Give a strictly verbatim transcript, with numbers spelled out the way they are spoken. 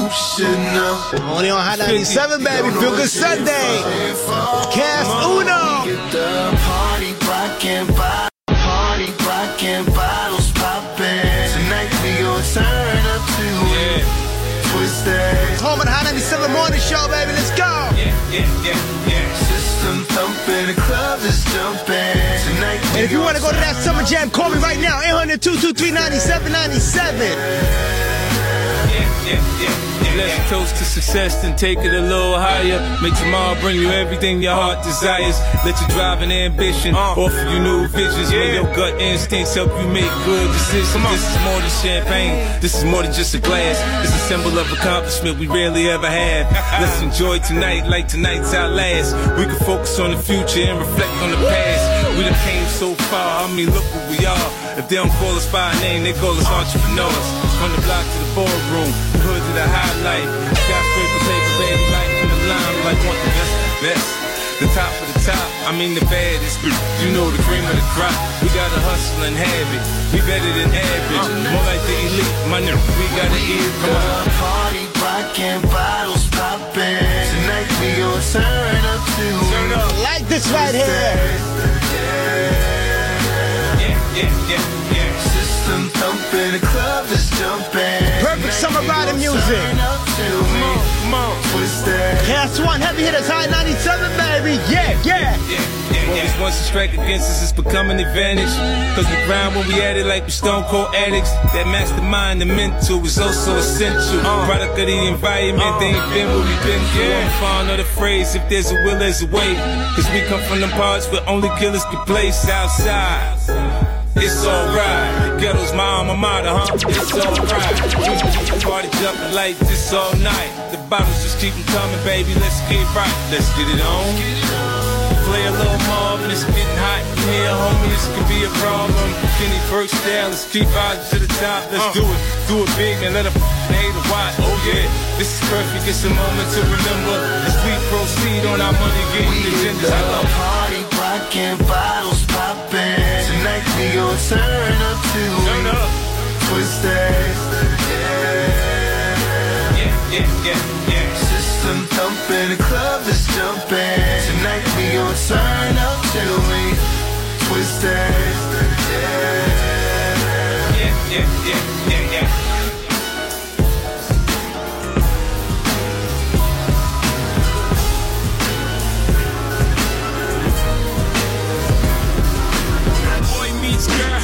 should know. Only on Hot ninety-seven, baby. Feel Good Sunday. Cast Uno. Get the party rockin', party rockin', bottles poppin'. Tonight we gon' turn up to it. Twisted. Home of the Hot ninety-seven morning show, baby. Let's go. Yeah, yeah, yeah, yeah. System thumping, the club is jumping. Tonight we And if you want to go to that summer jam, call me right now. eight hundred, two two three, nine seven nine seven. Yeah, yeah, yeah. Let's toast to success and take it a little higher. Make tomorrow bring you everything your heart desires. Let your drive and ambition uh, offer you new visions. Yeah. When your gut instincts help you make good decisions. This is more than champagne. This is more than just a glass. It's a symbol of accomplishment we rarely ever have. Let's enjoy tonight like tonight's our last. We can focus on the future and reflect on the past. We done came so far, I mean look what we are. If they don't call us by our name, they call us entrepreneurs. From the block to the boardroom, the hood to the highlight. Skyscraper paper, baby, life in the limelight. Want the best, the best, the top of the top. I mean the baddest, you know the cream of the crop. We gotta hustle and have it. We better than average, more like the elite. My nigga, we gotta eat. Come on. Party rockin', bottles poppin'. Tonight we gon' turn up to it. Like this right here. Yeah, yeah, yeah, yeah. System thumping, the club is jumping. Perfect summer riding music. Come on, Twisted. Cast One, heavy hitters, High ninety-seven, baby. Yeah, yeah. yeah, yeah, yeah. Once a strike against us, it's become an advantage. Cause we grind when we at it like we stone cold addicts. That mastermind, the mental is also essential. Uh, Product of the environment, uh, they ain't been where we been through. Yeah. I'm fond of the phrase, if there's a will, there's a way. Cause we come from them parts where only killers can play Southside. It's alright, ghetto's my alma mater, huh? It's alright. We can keep the party jumping like this all night. The bottles just keep them coming, baby. Let's get right. Let's get it on. Play a little more, and it's getting hot in here, homie. This could be a problem. Kenny Burke style, let's keep rising to the top. Let's do it, do it big, and let them hate a watch. Oh yeah, this is perfect. It's a moment to remember as we proceed on our money getting agendas. I love party rockin', bottles poppin'. Tonight we gon' turn up to turn up. Twisted. Yeah, yeah, yeah, yeah. System thumping, the club is jumping. Tonight we gon' turn up till we Twisted. Yeah, yeah, yeah, yeah.